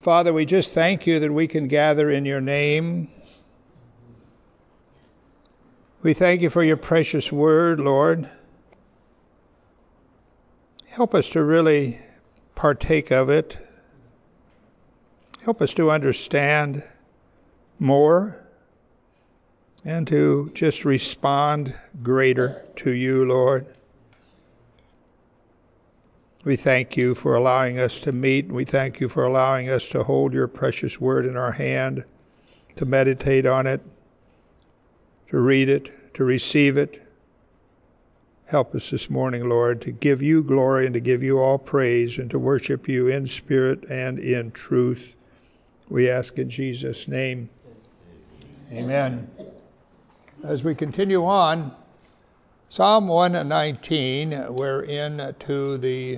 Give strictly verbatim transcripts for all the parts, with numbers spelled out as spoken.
Father, we just thank you that we can gather in your name. We thank you for your precious word, Lord. Help us to really partake of it. Help us to understand more and to just respond greater to you, Lord. We thank you for allowing us to meet. We thank you for allowing us to hold your precious word in our hand, to meditate on it, to read it, to receive it. Help us this morning, Lord, to give you glory and to give you all praise and to worship you in spirit and in truth. We ask in Jesus' name. Amen. As we continue on, Psalm one nineteen, we're into the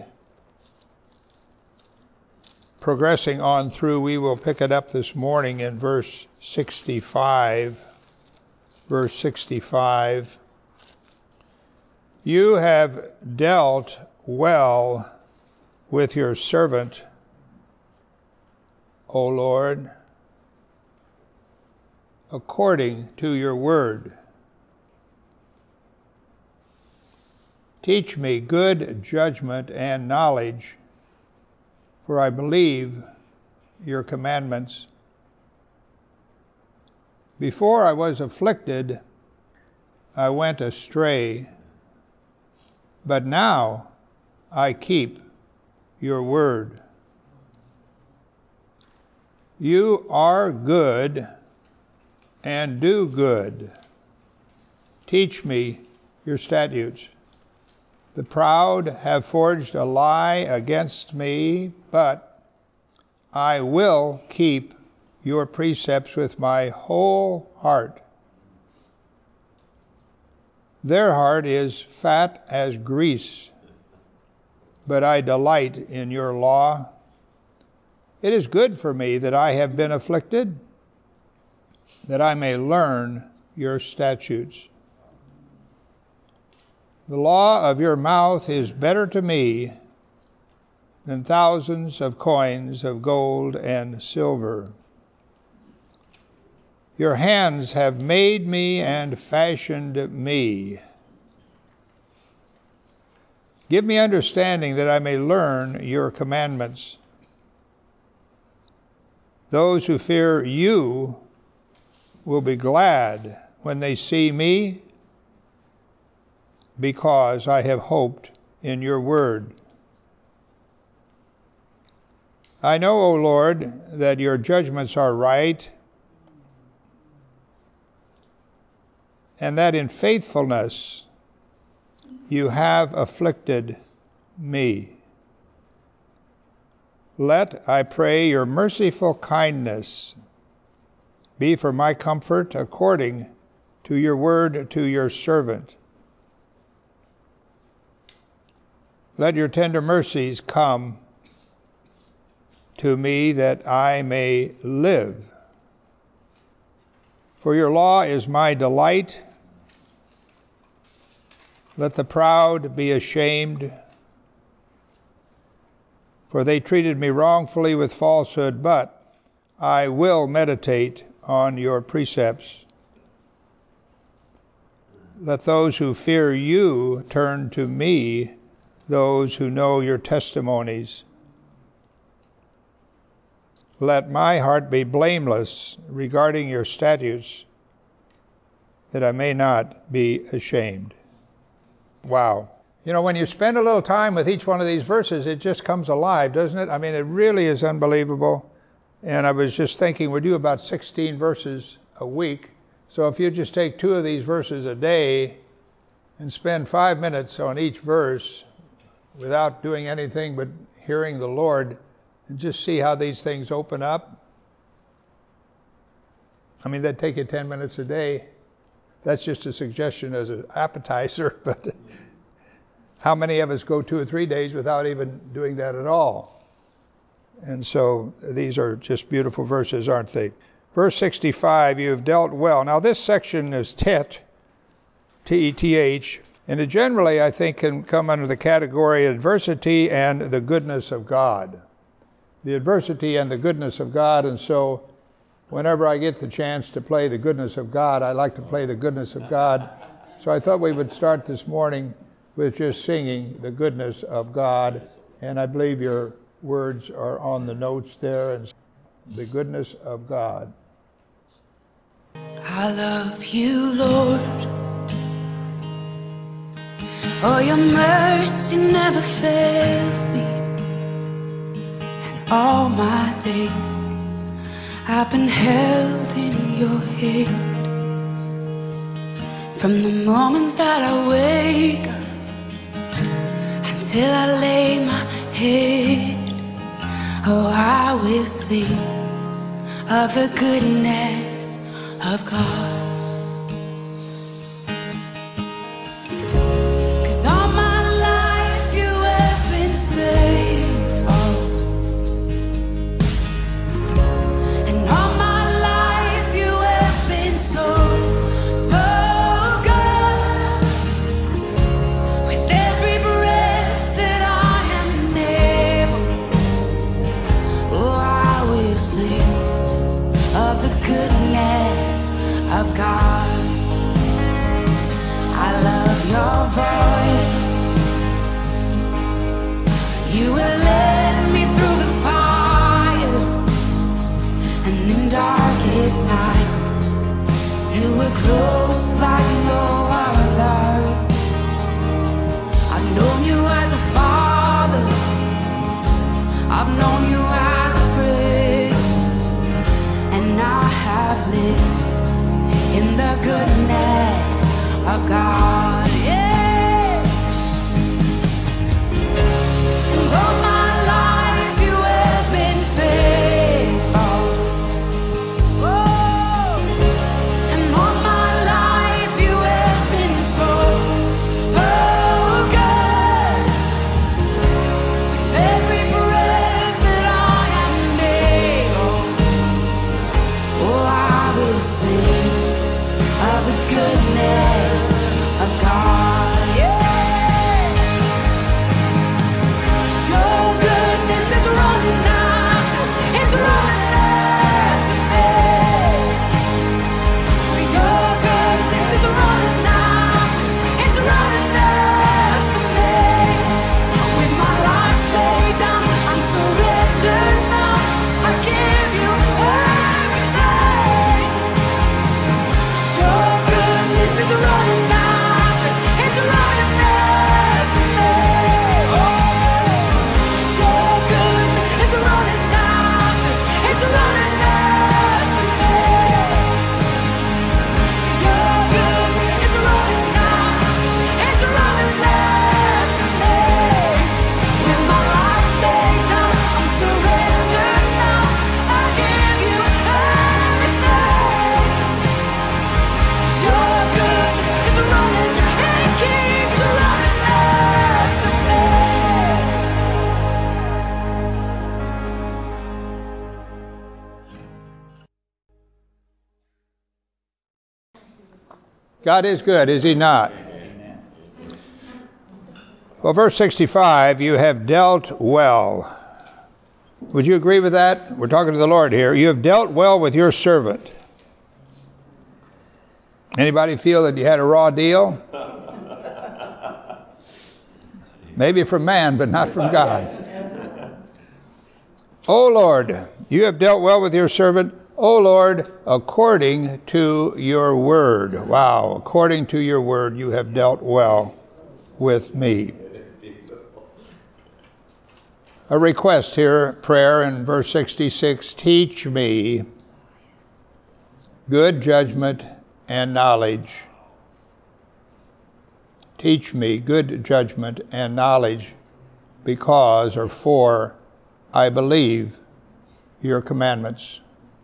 progressing on through. We will pick it up this morning in verse sixty-five. Verse sixty-five. You have dealt well with your servant, O Lord, according to your word. Teach me good judgment and knowledge, for I believe your commandments. Before I was afflicted, I went astray, but now I keep your word. You are good and do good. Teach me your statutes. The proud have forged a lie against me, but I will keep your precepts with my whole heart. Their heart is fat as grease, but I delight in your law. It is good for me that I have been afflicted, that I may learn your statutes. The law of your mouth is better to me than thousands of coins of gold and silver. Your hands have made me and fashioned me. Give me understanding that I may learn your commandments. Those who fear you will be glad when they see me, because I have hoped in your word. I know, O Lord, that your judgments are right, and that in faithfulness you have afflicted me. Let, I pray, your merciful kindness be for my comfort according to your word to your servant. Let your tender mercies come to me that I may live. For your law is my delight. Let the proud be ashamed, for they treated me wrongfully with falsehood, but I will meditate on your precepts. Let those who fear you turn to me, those who know your testimonies. Let my heart be blameless regarding your statutes, that I may not be ashamed. Wow. You know, when you spend a little time with each one of these verses, it just comes alive, doesn't it? I mean, it really is unbelievable. And I was just thinking, we do about sixteen verses a week. So if you just take two of these verses a day and spend five minutes on each verse without doing anything but hearing the Lord, and just see how these things open up. I mean, that'd take you ten minutes a day. That's just a suggestion as an appetizer, but how many of us go two or three days without even doing that at all? And so these are just beautiful verses, aren't they? Verse sixty-five, you have dealt well. Now this section is tet, T E T H, and it generally, I think, can come under the category adversity and the goodness of God. the adversity and the goodness of God, and so whenever I get the chance to play the goodness of God, I like to play the goodness of God. So I thought we would start this morning with just singing the goodness of God, and I believe your words are on the notes there, and the goodness of God. I love you, Lord. Oh, your mercy never fails me. And all my days I've been held in your hand. From the moment that I wake up until I lay my head, oh, I will sing of the goodness of God. Of God, I love your voice. You will lead me through the fire, and in darkest night, you were close like no other. I've known you as a father, I've known you as a friend, and I have lived in the goodness of God, yeah. And all my life you have been faithful. Oh, and all my life you have been so, so good. With every breath that I am able, oh, I will sing of the goodness of God, yeah. Your goodness is running after, it's running after me. Your goodness is running after, it's running after me. With my life laid down, I'm surrendered now. I give you everything. Your goodness is running after, it's running after me. Oh, your goodness is running after, it's running after me. Your goodness is running after, it's running after me. With my life laid down, I'm surrendered now. I give you everything. Your goodness is running and keeps running after me. God is good, is he not? Well, verse sixty-five, you have dealt well. Would you agree with that? We're talking to the Lord here. You have dealt well with your servant. Anybody feel that you had a raw deal? Maybe from man, but not from God. O Lord, you have dealt well with your servant. O Lord, according to your word. Wow, according to your word, you have dealt well with me. A request here, prayer in verse sixty-six, teach me good judgment and knowledge. Teach me good judgment and knowledge, because or for I believe your commandments.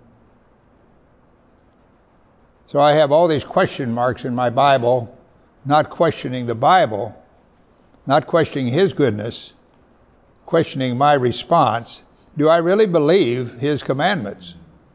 So I have all these question marks in my Bible, not questioning the Bible, not questioning his goodness, questioning my response. Do I really believe his commandments?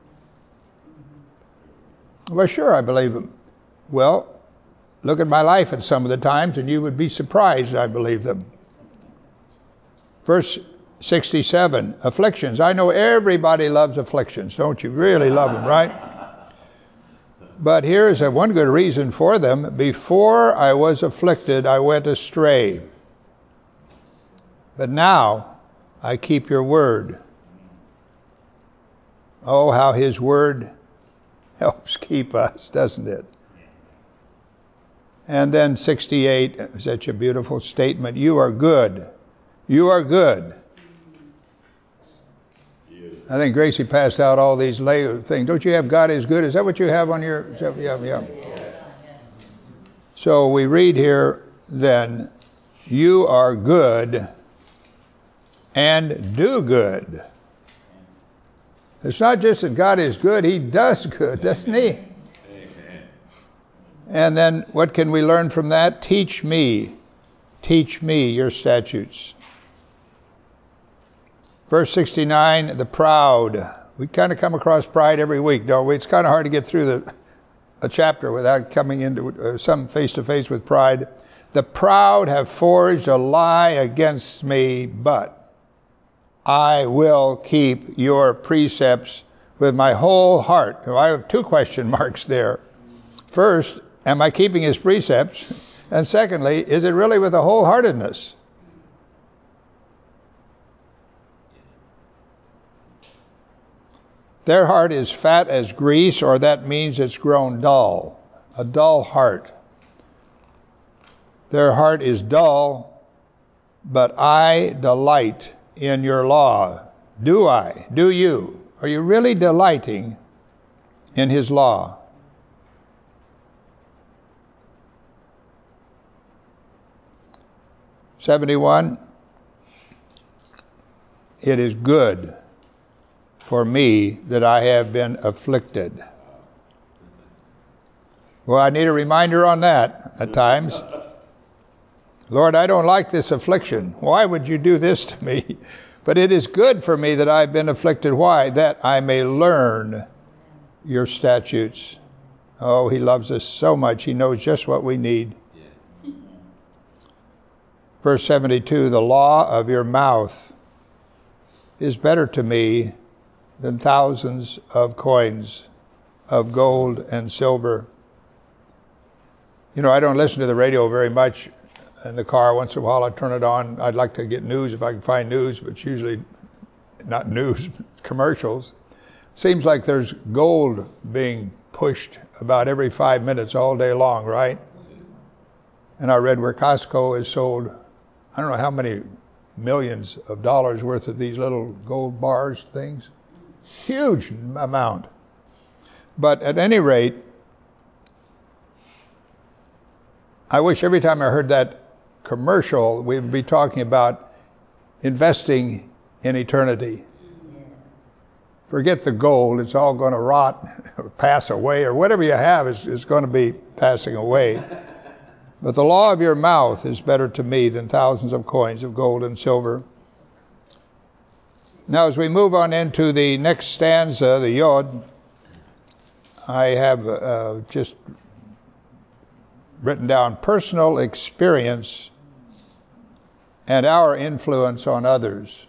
Well, sure, I believe them. Well, look at my life at some of the times, and you would be surprised I believe them. Verse sixty-seven, afflictions. I know everybody loves afflictions, don't you? Really love them, right? But here is a one good reason for them. Before I was afflicted, I went astray. But now I keep your word. Oh, how his word helps keep us, doesn't it? And then sixty-eight, such a beautiful statement. You are good. You are good. I think Gracie passed out all these lay things. Don't you have God is good? Is that what you have on your... Yeah, yeah. So we read here then, you are good and do good. It's not just that God is good, he does good, doesn't he? Amen. And then what can we learn from that? Teach me, teach me your statutes. Verse sixty-nine, the proud. We kind of come across pride every week, don't we? It's kind of hard to get through the a chapter without coming into uh, some face-to-face with pride. The proud have forged a lie against me, but I will keep your precepts with my whole heart. Now, I have two question marks there. First, am I keeping his precepts? And secondly, is it really with a wholeheartedness? Their heart is fat as grease, or that means it's grown dull. A dull heart. Their heart is dull, but I delight in your law. Do I? Do you? Are you really delighting in his law? seventy-one. It is good for me that I have been afflicted. Well, I need a reminder on that at times. Lord, I don't like this affliction. Why would you do this to me? But it is good for me that I've been afflicted. Why? That I may learn your statutes. Oh, he loves us so much. He knows just what we need. Verse seventy-two, the law of your mouth is better to me than thousands of coins of gold and silver. You know, I don't listen to the radio very much in the car. Once in a while I turn it on. I'd like to get news if I can find news, but it's usually not news, commercials. Seems like there's gold being pushed about every five minutes all day long, right? And I read where Costco has sold, I don't know how many millions of dollars worth of these little gold bars things. Huge amount. But at any rate, I wish every time I heard that commercial, we would be talking about investing in eternity. Forget the gold. It's all going to rot or pass away, or whatever you have is, is going to be passing away. But the law of your mouth is better to me than thousands of coins of gold and silver. Now, as we move on into the next stanza, the Yod, I have uh, just written down personal experience and our influence on others.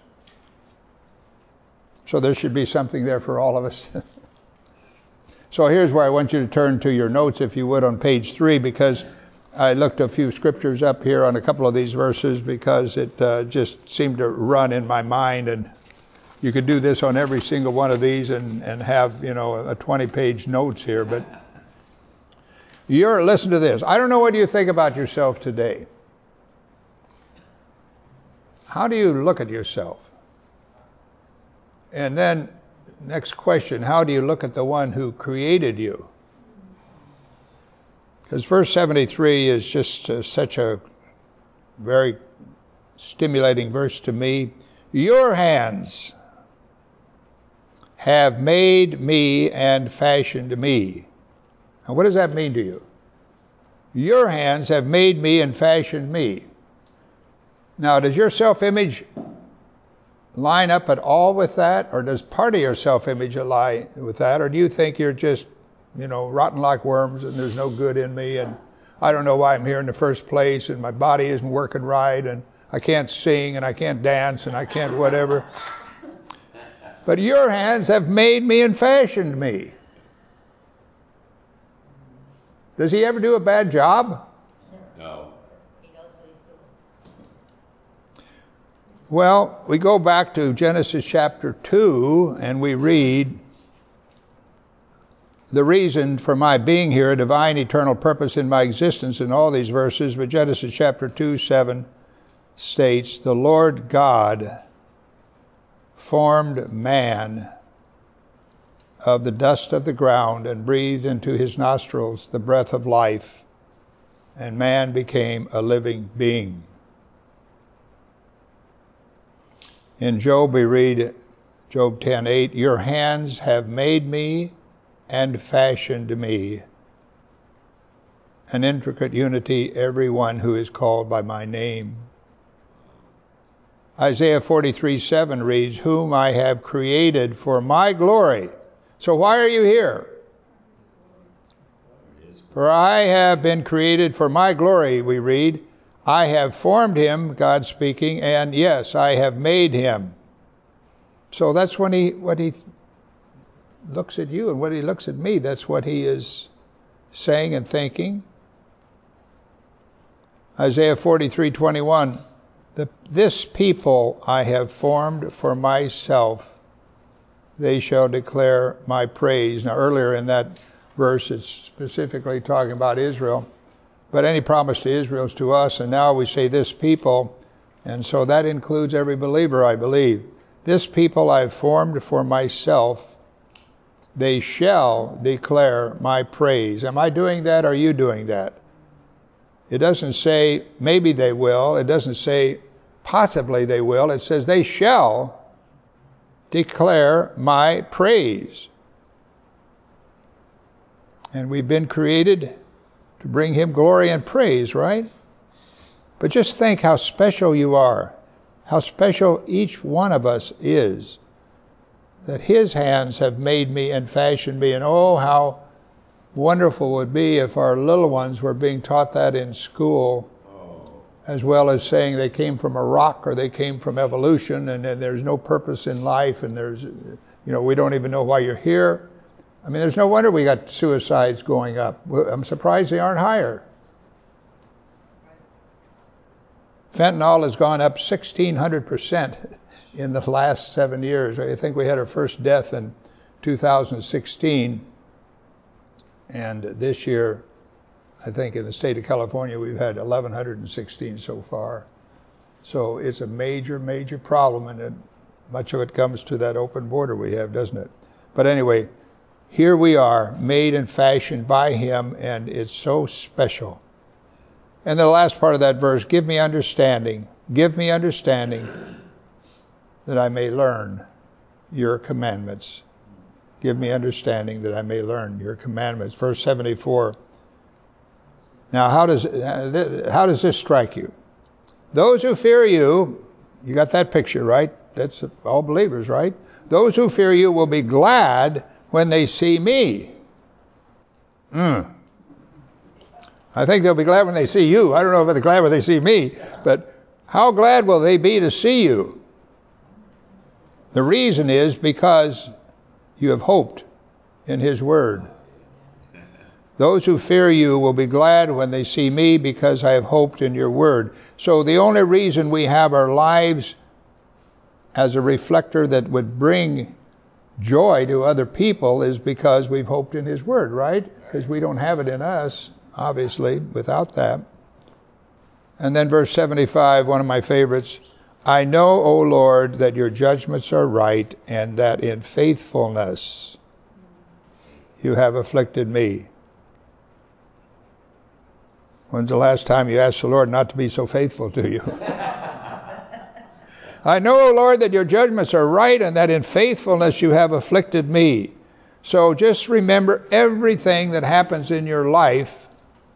So there should be something there for all of us. So here's where I want you to turn to your notes, if you would, on page three, because I looked a few scriptures up here on a couple of these verses because it uh, just seemed to run in my mind, and you could do this on every single one of these and, and have, you know, a twenty-page notes here. But you're, listen to this. I don't know what you think about yourself today. How do you look at yourself? And then, next question, how do you look at the one who created you? Because verse seventy-three is just uh, such a very stimulating verse to me. Your hands have made me and fashioned me. Now, what does that mean to you? Your hands have made me and fashioned me. Now, does your self-image line up at all with that? Or does part of your self-image lie with that? Or do you think you're just, you know, rotten like worms and there's no good in me and I don't know why I'm here in the first place and my body isn't working right and I can't sing and I can't dance and I can't whatever. But your hands have made me and fashioned me. Does he ever do a bad job? No. Well, we go back to Genesis chapter two and we read, the reason for my being here, a divine eternal purpose in my existence in all these verses, but Genesis chapter two, seven states, the Lord God formed man of the dust of the ground and breathed into his nostrils the breath of life, and man became a living being. In Job we read, Job ten eight, your hands have made me and fashioned me, an intricate unity, every one who is called by my name. Isaiah forty-three seven reads, whom I have created for my glory. So why are you here? For I have been created for my glory, we read. I have formed him, God speaking, and yes, I have made him. So that's when he, what he looks at you and what he looks at me, that's what he is saying and thinking. Isaiah forty-three twenty-one, the, this people I have formed for myself, they shall declare my praise. Now earlier in that verse it's specifically talking about Israel, but any promise to Israel is to us, and now we say this people, and so that includes every believer, I believe. This people I have formed for myself, they shall declare my praise. Am I doing that? Or are you doing that? It doesn't say maybe they will. It doesn't say possibly they will. It says they shall declare my praise. And we've been created to bring him glory and praise, right? But just think how special you are, how special each one of us is, that his hands have made me and fashioned me. And oh, how wonderful it would be if our little ones were being taught that in school, as well as saying they came from a rock or they came from evolution, and, and there's no purpose in life, and there's, you know, we don't even know why you're here. I mean, there's no wonder we got suicides going up. I'm surprised they aren't higher. Fentanyl has gone up sixteen hundred percent in the last seven years. I think we had our first death in two thousand sixteen. And this year, I think in the state of California, we've had eleven sixteen so far. So it's a major, major problem, and it, much of it comes to that open border we have, doesn't it? But anyway, here we are, made and fashioned by him, and it's so special. And the last part of that verse, give me understanding, give me understanding that I may learn your commandments. Give me understanding that I may learn your commandments. Verse seventy-four. Now, how does how does this strike you? Those who fear you, you got that picture, right? That's all believers, right? Those who fear you will be glad when they see me. Mm. I think they'll be glad when they see you. I don't know if they're glad when they see me, but how glad will they be to see you? The reason is because you have hoped in his word. Those who fear you will be glad when they see me, because I have hoped in your word. So the only reason we have our lives as a reflector that would bring joy to other people is because we've hoped in his word, right? Because we don't have it in us, obviously, without that. And then verse seventy-five, one of my favorites. I know, O Lord, that your judgments are right, and that in faithfulness you have afflicted me. When's the last time you asked the Lord not to be so faithful to you? I know, O Lord, that your judgments are right, and that in faithfulness you have afflicted me. So just remember, everything that happens in your life,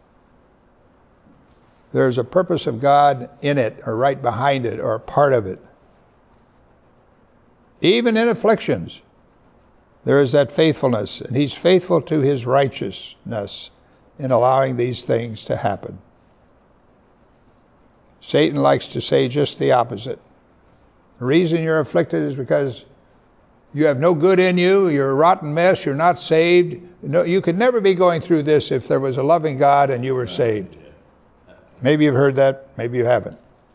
there's a purpose of God in it, or right behind it, or a part of it. Even in afflictions, there is that faithfulness, and he's faithful to his righteousness in allowing these things to happen. Satan likes to say just the opposite. The reason you're afflicted is because you have no good in you, you're a rotten mess, you're not saved. No, you could never be going through this if there was a loving God and you were saved. Maybe you've heard that, maybe you haven't.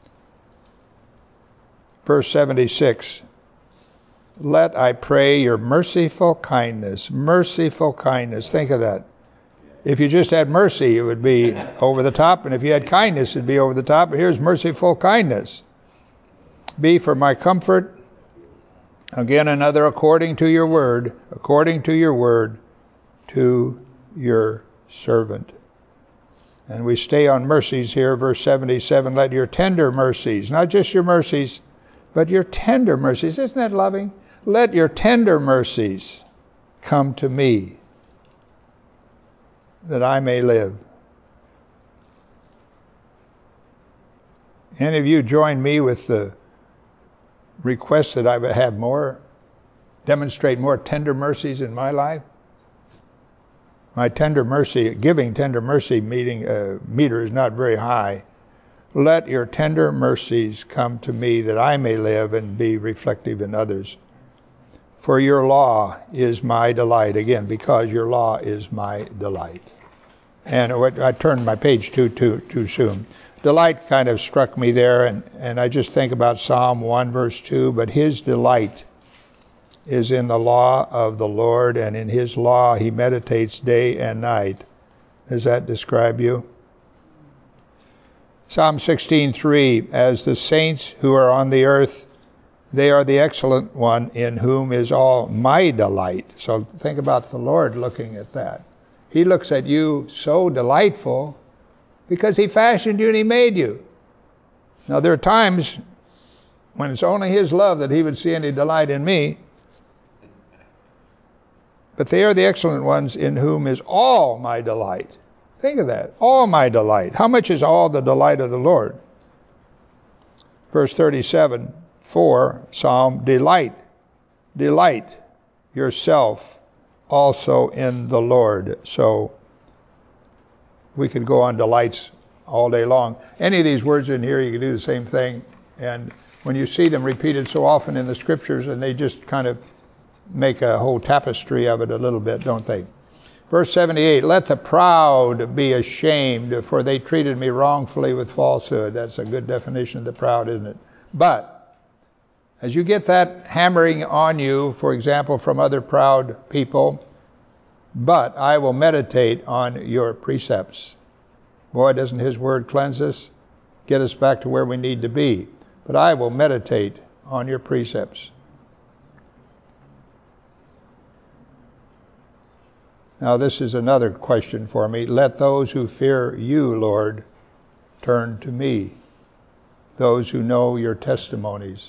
Verse seventy-six, let, I pray, your merciful kindness, merciful kindness, think of that. If you just had mercy, it would be over the top, and if you had kindness, it'd be over the top. But here's merciful kindness. Be for my comfort, again another, according to your word, according to your word, to your servant. And we stay on mercies here, verse seventy-seven, let your tender mercies, not just your mercies, but your tender mercies. Isn't that loving? Let your tender mercies come to me, that I may live. Any of you join me with the request that I would have more, demonstrate more tender mercies in my life? My tender mercy, giving tender mercy meeting, uh, meter is not very high. Let your tender mercies come to me that I may live and be reflective in others. For your law is my delight. Again, because your law is my delight. And I turned my page too, too, too soon. Delight kind of struck me there, and, and I just think about Psalm one, verse two, but his delight is in the law of the Lord, and in his law he meditates day and night. Does that describe you? Psalm sixteen three, as the saints who are on the earth, they are the excellent one in whom is all my delight. So think about the Lord looking at that. He looks at you so delightful because he fashioned you and he made you. Now there are times when it's only his love that he would see any delight in me. But they are the excellent ones in whom is all my delight. Think of that. All my delight. How much is all the delight of the Lord? Verse thirty-seven, four, Psalm, delight, delight yourself also in the Lord. So we could go on delights all day long. Any of these words in here, you can do the same thing. And when you see them repeated so often in the scriptures, and they just kind of make a whole tapestry of it a little bit, don't they? Verse seventy-eight, let the proud be ashamed, for they treated me wrongfully with falsehood. That's a good definition of the proud, isn't it? But as you get that hammering on you, for example, from other proud people, but I will meditate on your precepts. Boy, doesn't his word cleanse us, get us back to where we need to be. But I will meditate on your precepts. Now this is another question for me. Let those who fear you, Lord, turn to me, those who know your testimonies.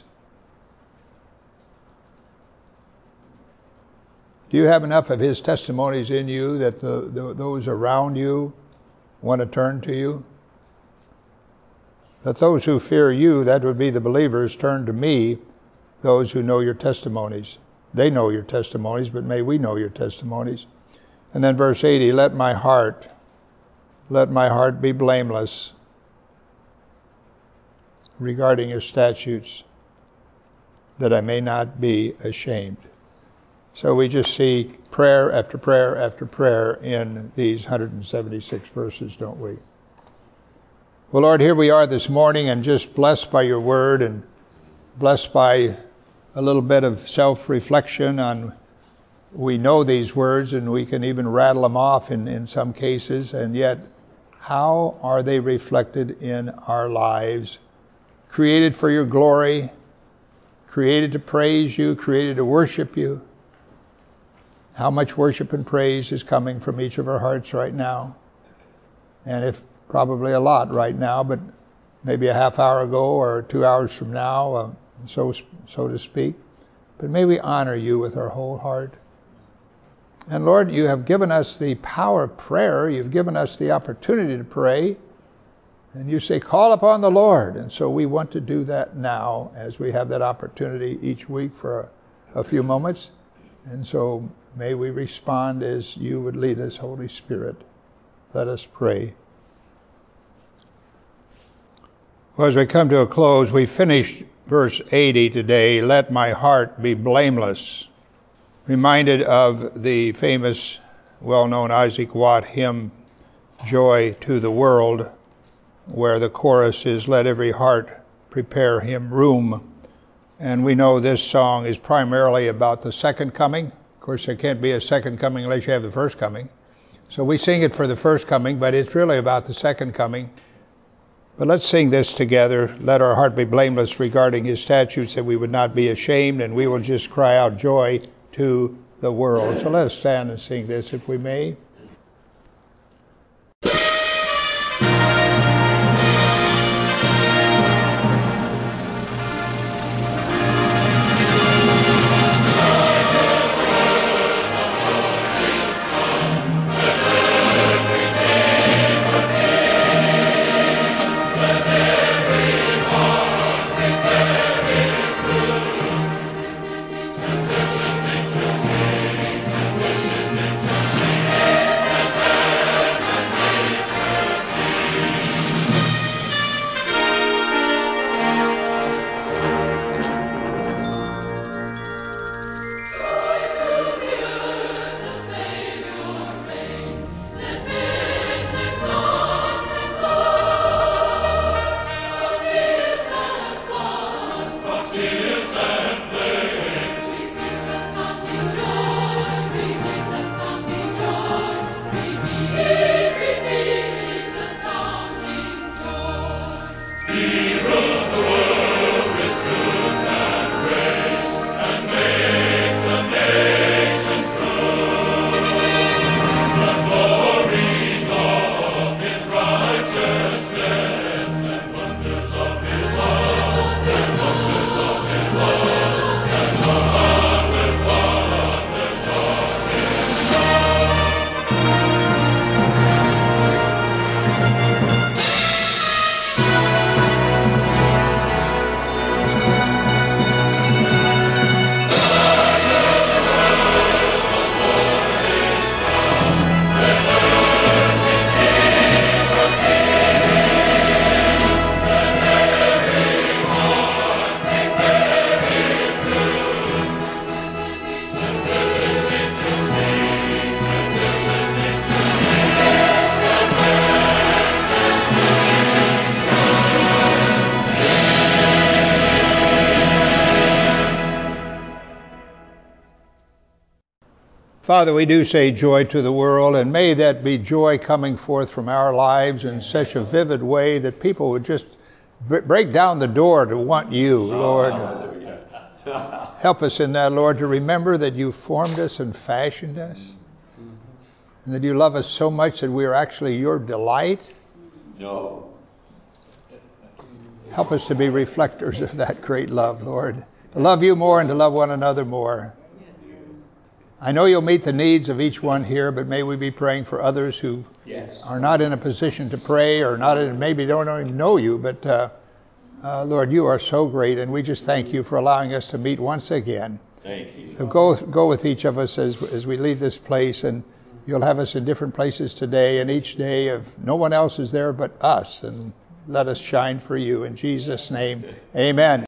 Do you have enough of his testimonies in you that the, the, those around you want to turn to you? Let those who fear you, that would be the believers, turn to me, those who know your testimonies. They know your testimonies, but may we know your testimonies. And then verse eighty, let my heart, let my heart be blameless regarding your statutes, that I may not be ashamed. So we just see prayer after prayer after prayer in these one hundred seventy-six verses, don't we? Well, Lord, here we are this morning, and just blessed by your word and blessed by a little bit of self-reflection on, we know these words and we can even rattle them off in, in some cases, and yet how are they reflected in our lives? Created for your glory, created to praise you, created to worship you. How much worship and praise is coming from each of our hearts right now? And if probably a lot right now, but maybe a half hour ago or two hours from now, uh, so so to speak. But may we honor you with our whole heart. And Lord, you have given us the power of prayer. You've given us the opportunity to pray. And you say, call upon the Lord. And so we want to do that now as we have that opportunity each week for a, a few moments. And so may we respond as you would lead us, Holy Spirit. Let us pray. Well, as we come to a close, we finished verse eighty today, let my heart be blameless. Reminded of the famous, well-known Isaac Watt hymn, Joy to the World, where the chorus is, let every heart prepare him room. And we know this song is primarily about the second coming. Of course, there can't be a second coming unless you have the first coming. So we sing it for the first coming, but it's really about the second coming. But let's sing this together. Let our heart be blameless regarding his statutes, that we would not be ashamed, and we will just cry out joy to the world. So let us stand and sing this, if we may. Father, we do say joy to the world, and may that be joy coming forth from our lives in such a vivid way that people would just b- break down the door to want you, Lord. Help us in that, Lord, to remember that you formed us and fashioned us, and that you love us so much that we are actually your delight. No. Help us to be reflectors of that great love, Lord, to love you more and to love one another more. I know you'll meet the needs of each one here, but may we be praying for others who Yes. are not in a position to pray, or not in, maybe don't even know you, but uh, uh, Lord, you are so great, and we just thank you for allowing us to meet once again. Thank you. So go go with each of us as as we leave this place, and you'll have us in different places today, and each day of no one else is there but us, and let us shine for you. In Jesus' name, amen.